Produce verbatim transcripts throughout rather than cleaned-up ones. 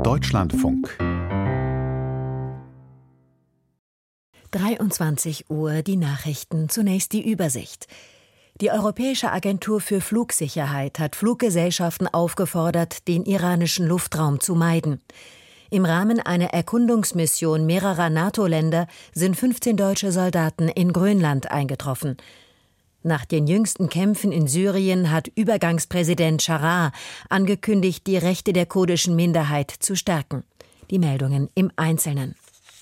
Deutschlandfunk. dreiundzwanzig Uhr, die Nachrichten, zunächst die Übersicht. Die Europäische Agentur für Flugsicherheit hat Fluggesellschaften aufgefordert, den iranischen Luftraum zu meiden. Im Rahmen einer Erkundungsmission mehrerer NATO-Länder sind fünfzehn deutsche Soldaten in Grönland eingetroffen. Nach den jüngsten Kämpfen in Syrien hat Übergangspräsident Sharar angekündigt, die Rechte der kurdischen Minderheit zu stärken. Die Meldungen im Einzelnen.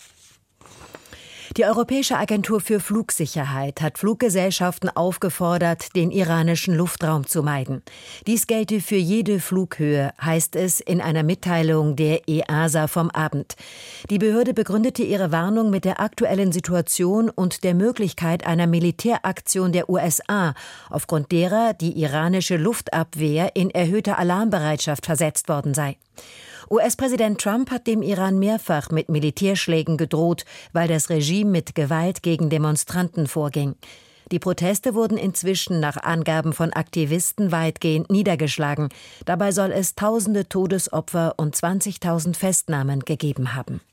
Die Europäische Agentur für Flugsicherheit hat Fluggesellschaften aufgefordert, den iranischen Luftraum zu meiden. Dies gelte für jede Flughöhe, heißt es in einer Mitteilung der E A S A vom Abend. Die Behörde begründete ihre Warnung mit der aktuellen Situation und der Möglichkeit einer Militäraktion der U S A, aufgrund derer die iranische Luftabwehr in erhöhte Alarmbereitschaft versetzt worden sei. U S-Präsident Trump hat dem Iran mehrfach mit Militärschlägen gedroht, weil das Regime mit Gewalt gegen Demonstranten vorging. Die Proteste wurden inzwischen nach Angaben von Aktivisten weitgehend niedergeschlagen. Dabei soll es tausende Todesopfer und zwanzigtausend Festnahmen gegeben haben.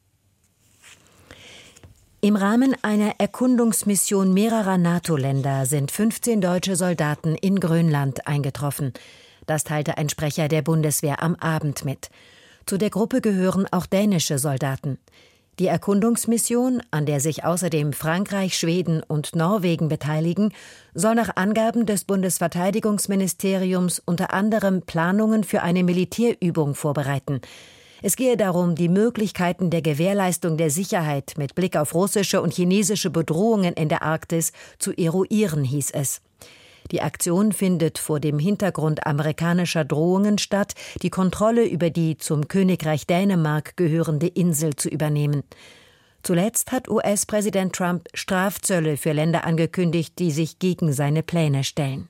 Im Rahmen einer Erkundungsmission mehrerer NATO-Länder sind fünfzehn deutsche Soldaten in Grönland eingetroffen. Das teilte ein Sprecher der Bundeswehr am Abend mit. Zu der Gruppe gehören auch dänische Soldaten. Die Erkundungsmission, an der sich außerdem Frankreich, Schweden und Norwegen beteiligen, soll nach Angaben des Bundesverteidigungsministeriums unter anderem Planungen für eine Militärübung vorbereiten. Es gehe darum, die Möglichkeiten der Gewährleistung der Sicherheit mit Blick auf russische und chinesische Bedrohungen in der Arktis zu eruieren, hieß es. Die Aktion findet vor dem Hintergrund amerikanischer Drohungen statt, die Kontrolle über die zum Königreich Dänemark gehörende Insel zu übernehmen. Zuletzt hat U S-Präsident Trump Strafzölle für Länder angekündigt, die sich gegen seine Pläne stellen.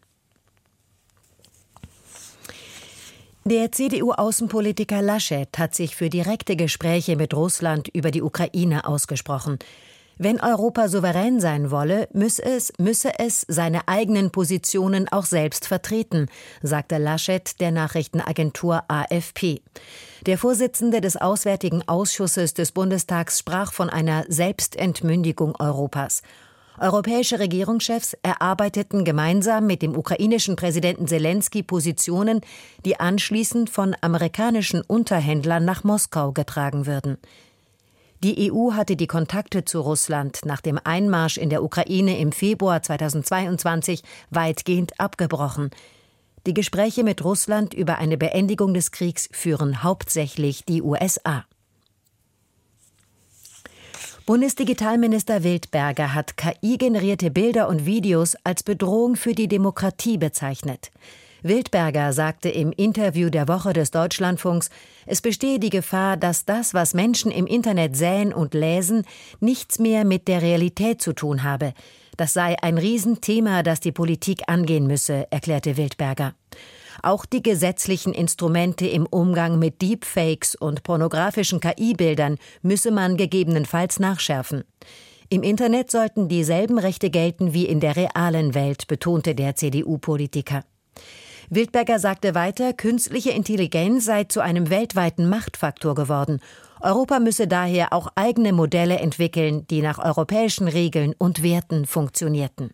Der C D U-Außenpolitiker Laschet hat sich für direkte Gespräche mit Russland über die Ukraine ausgesprochen. Wenn Europa souverän sein wolle, müsse es, müsse es seine eigenen Positionen auch selbst vertreten, sagte Laschet der Nachrichtenagentur A F P. Der Vorsitzende des Auswärtigen Ausschusses des Bundestags sprach von einer Selbstentmündigung Europas. Europäische Regierungschefs erarbeiteten gemeinsam mit dem ukrainischen Präsidenten Selenskyj Positionen, die anschließend von amerikanischen Unterhändlern nach Moskau getragen würden. Die E U hatte die Kontakte zu Russland nach dem Einmarsch in der Ukraine im Februar zweitausendzweiundzwanzig weitgehend abgebrochen. Die Gespräche mit Russland über eine Beendigung des Kriegs führen hauptsächlich die U S A. Bundesdigitalminister Wildberger hat K I-generierte Bilder und Videos als Bedrohung für die Demokratie bezeichnet. Wildberger sagte im Interview der Woche des Deutschlandfunks, es bestehe die Gefahr, dass das, was Menschen im Internet sähen und läsen, nichts mehr mit der Realität zu tun habe. Das sei ein Riesenthema, das die Politik angehen müsse, erklärte Wildberger. Auch die gesetzlichen Instrumente im Umgang mit Deepfakes und pornografischen K I-Bildern müsse man gegebenenfalls nachschärfen. Im Internet sollten dieselben Rechte gelten wie in der realen Welt, betonte der C D U-Politiker. Wildberger sagte weiter, künstliche Intelligenz sei zu einem weltweiten Machtfaktor geworden. Europa müsse daher auch eigene Modelle entwickeln, die nach europäischen Regeln und Werten funktionierten.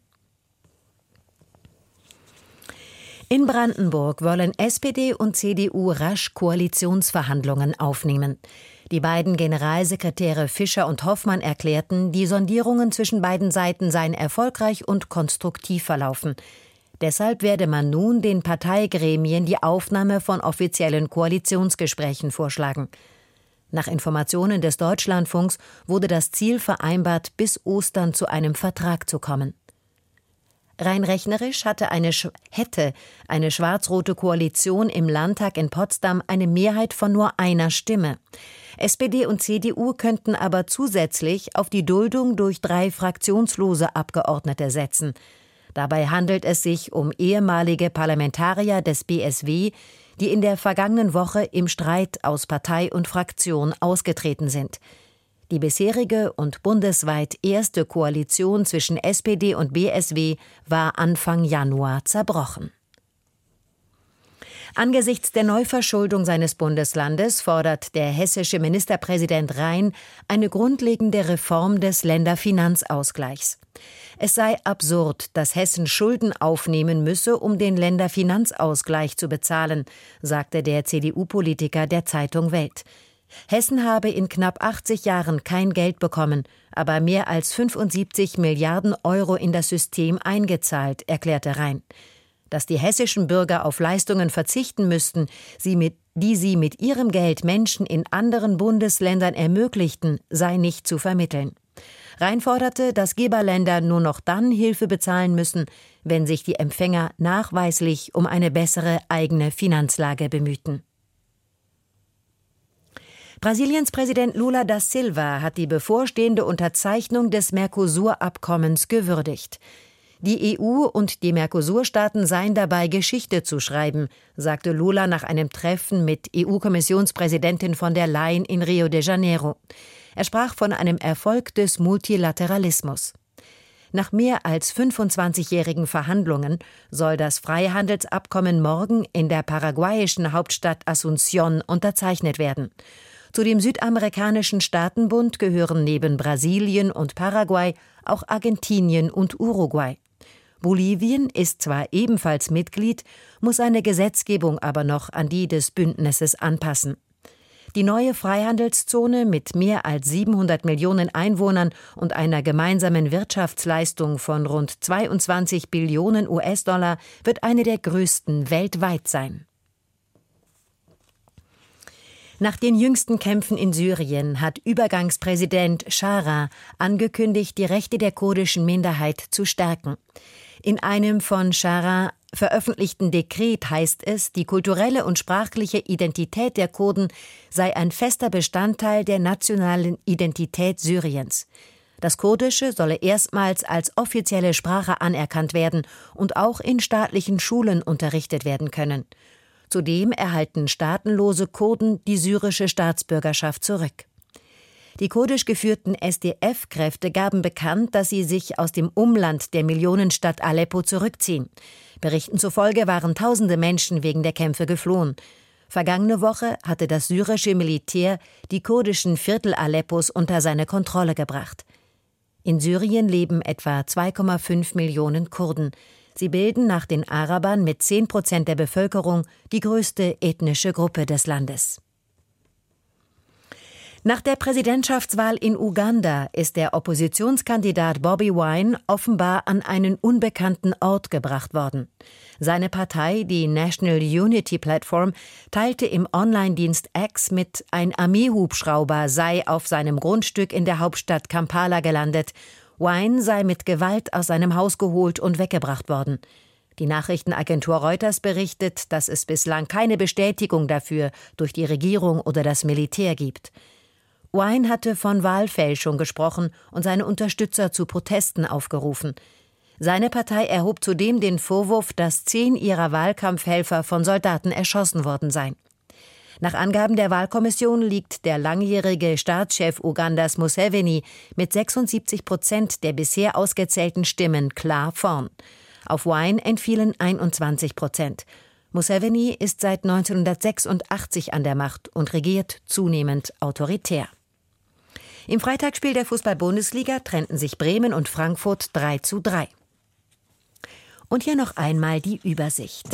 In Brandenburg wollen S P D und C D U rasch Koalitionsverhandlungen aufnehmen. Die beiden Generalsekretäre Fischer und Hoffmann erklärten, die Sondierungen zwischen beiden Seiten seien erfolgreich und konstruktiv verlaufen. Deshalb werde man nun den Parteigremien die Aufnahme von offiziellen Koalitionsgesprächen vorschlagen. Nach Informationen des Deutschlandfunks wurde das Ziel vereinbart, bis Ostern zu einem Vertrag zu kommen. Rein rechnerisch hatte eine, hätte eine schwarz-rote Koalition im Landtag in Potsdam eine Mehrheit von nur einer Stimme. S P D und C D U könnten aber zusätzlich auf die Duldung durch drei fraktionslose Abgeordnete setzen. Dabei handelt es sich um ehemalige Parlamentarier des B S W, die in der vergangenen Woche im Streit aus Partei und Fraktion ausgetreten sind. Die bisherige und bundesweit erste Koalition zwischen S P D und B S W war Anfang Januar zerbrochen. Angesichts der Neuverschuldung seines Bundeslandes fordert der hessische Ministerpräsident Rhein eine grundlegende Reform des Länderfinanzausgleichs. Es sei absurd, dass Hessen Schulden aufnehmen müsse, um den Länderfinanzausgleich zu bezahlen, sagte der C D U-Politiker der Zeitung Welt. Hessen habe in knapp achtzig Jahren kein Geld bekommen, aber mehr als fünfundsiebzig Milliarden Euro in das System eingezahlt, erklärte Rhein. Dass die hessischen Bürger auf Leistungen verzichten müssten, sie mit, die sie mit ihrem Geld Menschen in anderen Bundesländern ermöglichten, sei nicht zu vermitteln. Rhein forderte, dass Geberländer nur noch dann Hilfe bezahlen müssen, wenn sich die Empfänger nachweislich um eine bessere eigene Finanzlage bemühten. Brasiliens Präsident Lula da Silva hat die bevorstehende Unterzeichnung des Mercosur-Abkommens gewürdigt. Die E U und die Mercosur-Staaten seien dabei, Geschichte zu schreiben, sagte Lula nach einem Treffen mit E U-Kommissionspräsidentin von der Leyen in Rio de Janeiro. Er sprach von einem Erfolg des Multilateralismus. Nach mehr als fünfundzwanzigjährigen Verhandlungen soll das Freihandelsabkommen morgen in der paraguayischen Hauptstadt Asunción unterzeichnet werden. Zu dem südamerikanischen Staatenbund gehören neben Brasilien und Paraguay auch Argentinien und Uruguay. Bolivien ist zwar ebenfalls Mitglied, muss seine Gesetzgebung aber noch an die des Bündnisses anpassen. Die neue Freihandelszone mit mehr als siebenhundert Millionen Einwohnern und einer gemeinsamen Wirtschaftsleistung von rund zweiundzwanzig Billionen U S-Dollar wird eine der größten weltweit sein. Nach den jüngsten Kämpfen in Syrien hat Übergangspräsident Schara angekündigt, die Rechte der kurdischen Minderheit zu stärken. In einem von Schara veröffentlichten Dekret heißt es, die kulturelle und sprachliche Identität der Kurden sei ein fester Bestandteil der nationalen Identität Syriens. Das Kurdische solle erstmals als offizielle Sprache anerkannt werden und auch in staatlichen Schulen unterrichtet werden können. Zudem erhalten staatenlose Kurden die syrische Staatsbürgerschaft zurück. Die kurdisch geführten S D F-Kräfte gaben bekannt, dass sie sich aus dem Umland der Millionenstadt Aleppo zurückziehen. Berichten zufolge waren tausende Menschen wegen der Kämpfe geflohen. Vergangene Woche hatte das syrische Militär die kurdischen Viertel Aleppos unter seine Kontrolle gebracht. In Syrien leben etwa zwei Komma fünf Millionen Kurden. Sie bilden nach den Arabern mit zehn Prozent der Bevölkerung die größte ethnische Gruppe des Landes. Nach der Präsidentschaftswahl in Uganda ist der Oppositionskandidat Bobi Wine offenbar an einen unbekannten Ort gebracht worden. Seine Partei, die National Unity Platform, teilte im Online-Dienst X mit, ein Armeehubschrauber sei auf seinem Grundstück in der Hauptstadt Kampala gelandet. Wine sei mit Gewalt aus seinem Haus geholt und weggebracht worden. Die Nachrichtenagentur Reuters berichtet, dass es bislang keine Bestätigung dafür durch die Regierung oder das Militär gibt. Wine hatte von Wahlfälschung gesprochen und seine Unterstützer zu Protesten aufgerufen. Seine Partei erhob zudem den Vorwurf, dass zehn ihrer Wahlkampfhelfer von Soldaten erschossen worden seien. Nach Angaben der Wahlkommission liegt der langjährige Staatschef Ugandas Museveni mit sechsundsiebzig Prozent der bisher ausgezählten Stimmen klar vorn. Auf Wine entfielen einundzwanzig Prozent. Museveni ist seit neunzehnhundertsechsundachtzig an der Macht und regiert zunehmend autoritär. Im Freitagsspiel der Fußball-Bundesliga trennten sich Bremen und Frankfurt drei zu drei. Und hier noch einmal die Übersicht.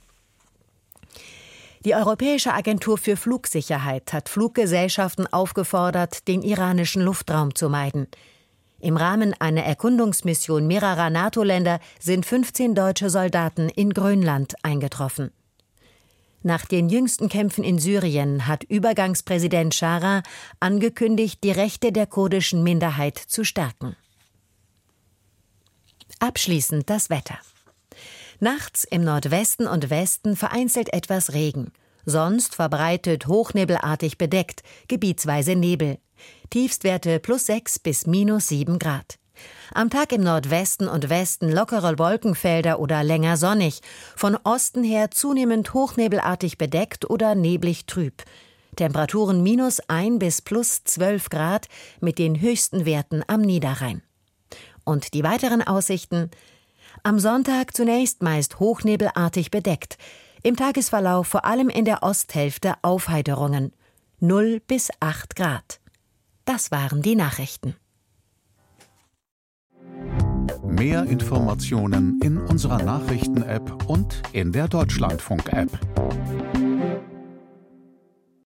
Die Europäische Agentur für Flugsicherheit hat Fluggesellschaften aufgefordert, den iranischen Luftraum zu meiden. Im Rahmen einer Erkundungsmission mehrerer NATO-Länder sind fünfzehn deutsche Soldaten in Grönland eingetroffen. Nach den jüngsten Kämpfen in Syrien hat Übergangspräsident Schara angekündigt, die Rechte der kurdischen Minderheit zu stärken. Abschließend das Wetter. Nachts im Nordwesten und Westen vereinzelt etwas Regen. Sonst verbreitet hochnebelartig bedeckt, gebietsweise Nebel. Tiefstwerte plus sechs bis minus sieben Grad. Am Tag im Nordwesten und Westen lockere Wolkenfelder oder länger sonnig. Von Osten her zunehmend hochnebelartig bedeckt oder neblig trüb. Temperaturen minus ein bis plus zwölf Grad mit den höchsten Werten am Niederrhein. Und die weiteren Aussichten? Am Sonntag zunächst meist hochnebelartig bedeckt. Im Tagesverlauf vor allem in der Osthälfte Aufheiterungen. null bis acht Grad. Das waren die Nachrichten. Mehr Informationen in unserer Nachrichten-App und in der Deutschlandfunk-App.